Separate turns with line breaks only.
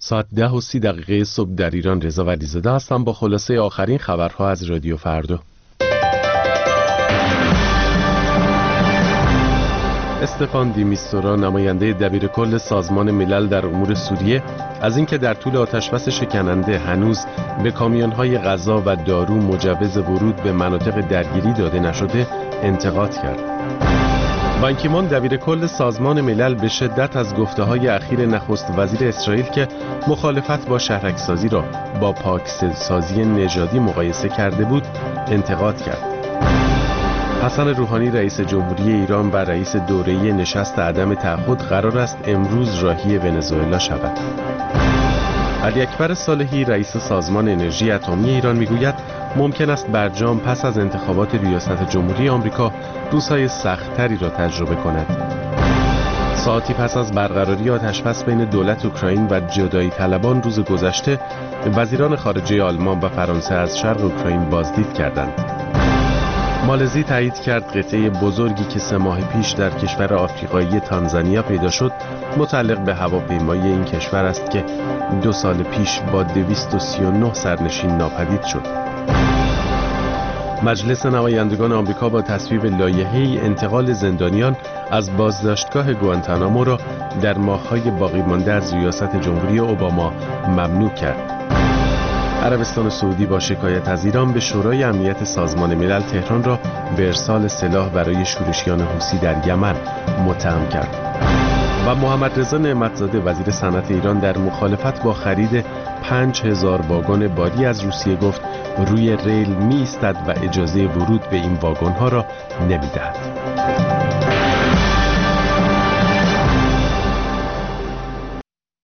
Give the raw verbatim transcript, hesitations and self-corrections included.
ساعت ده و سی دقیقه صبح در ایران. رضا ولیزاده هستم با خلاصه آخرین خبرها از رادیو فردا. استفان دی میستورا، نماینده دبیرکل سازمان ملل در امور سوریه، از اینکه در طول آتشبس شکننده هنوز به کامیون‌های غذا و دارو مجوز ورود به مناطق درگیری داده نشده انتقاد کرد. بان کی مون، دبیرکل سازمان ملل، به شدت از گفته‌های اخیر نخست وزیر اسرائیل که مخالفت با شهرک‌سازی را با پاکسازی نژادی مقایسه کرده بود انتقاد کرد. حسن روحانی، رئیس جمهوری ایران و رئیس دوره‌ای نشست عدم تعهد، قرار است امروز راهی ونزوئلا شود. علی اکبر صالحی، رئیس سازمان انرژی اتمی ایران، میگوید ممکن است برجام پس از انتخابات ریاست جمهوری آمریکا روزهای سخت‌تری را تجربه کند. ساعتی پس از برقراری آتشبس بین دولت اوکراین و جدایی طلبان روز گذشته، وزیران خارجه آلمان و فرانسه از شرق اوکراین بازدید کردند. مالزی تایید کرد قطعه بزرگی که سه ماه پیش در کشور آفریقایی تانزانیا پیدا شد متعلق به هواپیمای این کشور است که دو سال پیش با دویست و سی و نه سرنشین ناپدید شد. مجلس نمایندگان آمریکا با تصویب لایحه‌ای انتقال زندانیان از بازداشتگاه گوانتانامو را در ماه‌های باقی مانده از ریاست جمهوری اوباما ممنوع کرد. عربستان سعودی با شکایت از ایران به شورای امنیت سازمان ملل تهران را به ارسال سلاح برای شورشیان حوثی در یمن متهم کرد. و محمد رضا نعمتزاده، وزیر صنعت ایران، در مخالفت با خرید پنج هزار واگن باری از روسیه گفت روی ریل می ایستد و اجازه ورود به این واگن‌ها را نمی‌دهد.